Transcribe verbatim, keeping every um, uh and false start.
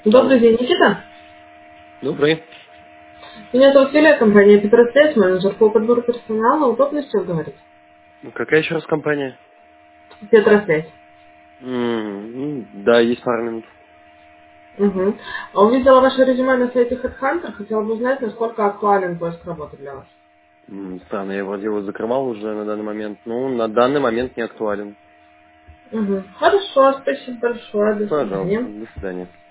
Добрый Алло. день, Никита. Добрый. Меня зовут Юлия, компания Петросвязь, менеджер по подбору персонала. Удобно сейчас говорить? Ну, какая еще раз компания? Петросвязь. М, м, Да, есть пару минут. Угу. А увидела ваше резюме на сайте HeadHunter, хотела бы узнать, насколько актуален поиск работы для вас. М, Странно, я вроде его закрывал уже на данный момент. Ну, на данный момент не актуален. Угу. Хорошо, спасибо большое, до Пожалуйста, свидания. до свидания.